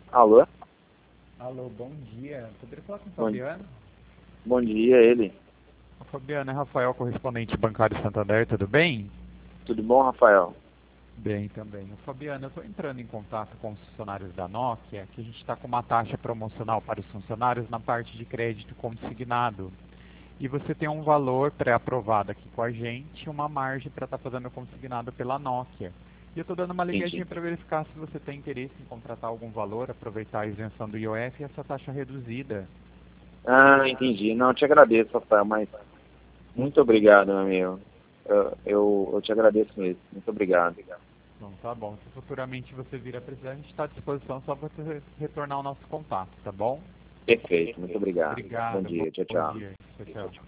Alô? Alô, bom dia. Poderia falar com o Bom, Fabiano? bom dia, ele. Fabiano, é Rafael, correspondente bancário Santander, tudo bem? Tudo bom, Rafael? Bem também. Fabiano, eu estou entrando em contato com os funcionários da Nokia, que a gente está com uma taxa promocional para os funcionários na parte de crédito consignado. E você tem um valor pré-aprovado aqui com a gente, uma margem para estar fazendo consignado pela Nokia. E eu estou dando uma ligadinha Entendi. para verificar se você tem interesse em contratar algum valor, aproveitar a isenção do IOF e essa taxa reduzida. Ah, entendi. Não, eu te agradeço, Rafael, mas muito obrigado, meu amigo. Eu te agradeço mesmo. Muito obrigado. Então tá bom. Se futuramente você vir a precisar, a gente está à disposição só para você retornar o nosso contato, tá bom? Perfeito, muito obrigado. Bom Obrigado, dia, tchau, bom tchau. dia. Tchau, tchau.